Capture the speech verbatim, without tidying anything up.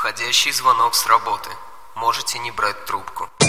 Входящий звонок с работы. Можете не брать трубку.